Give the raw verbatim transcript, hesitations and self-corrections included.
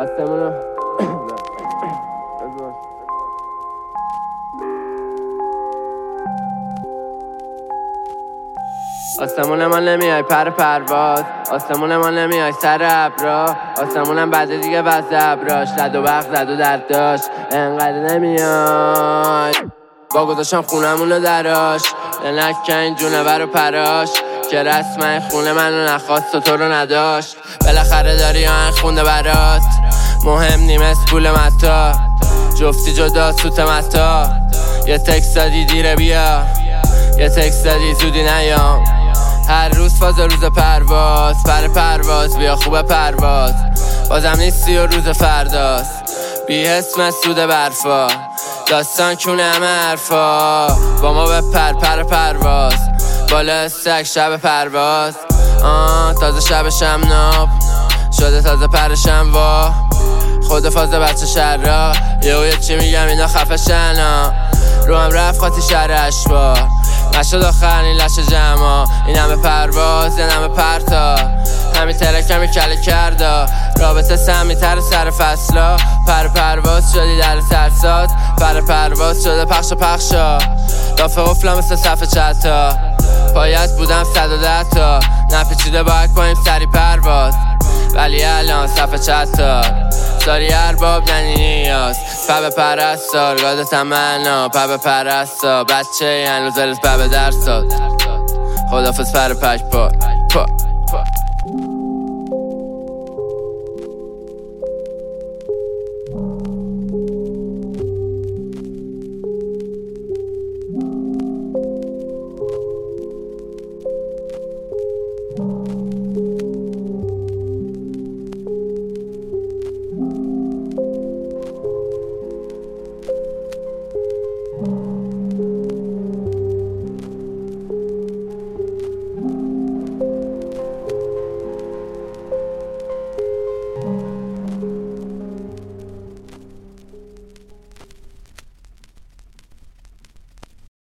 آسمونو آسمون ما نمیای پر پرواز، آسمون ما نمیای سر ابرا، آسمونم بعد دیگه وضع ابراش رد و برق زد و درد داشت انقدر نمیای. با گذاشتم خونمونو دراش نکن جونور و پراش که رسم این خونه منو نخواست و تو رو نداشت. بالاخره داری آهنگ خونده برات، مهم نیمست پول متا، جفتی جدا سوت متا. یه تکس دادی دیره بیا، یه تکس دادی زودی نیام. هر روز فاز روز پرواز، پر پرواز بیا خوبه پرواز. بازم نیستی و روز فرداست، بی حس مسعود برفا. داستان کونه همه حرفا، با ما به پر پر پرواز. بالا استک شب پرواز، آه تازه شب شمناب شده تازه پرشم وا. خود فاز بچه شر را یه یه چی میگم اینا خفشن ها. رو هم رفت خاطی شهر اشبار نشد آخر این لشه جمع. این همه پرواز این همه پرتا، همین ترک همی کله کردا. رابطه سمی تر سر فصلا، پر پرواز شدی در سرسات. پر پرواز شده پخش و پخشا، دافه قفلم مثل صفحه چتا. پایت بودم صد و ده تا، نپیچیده باید کنیم سری پرواز. ولی الان صفحه چتا داری ارباب ننی نیاز. پب پرستار گاده تمنا، پب پرستار بچه هنوز الز پب درستاد. خدافز پر پک پا, پا.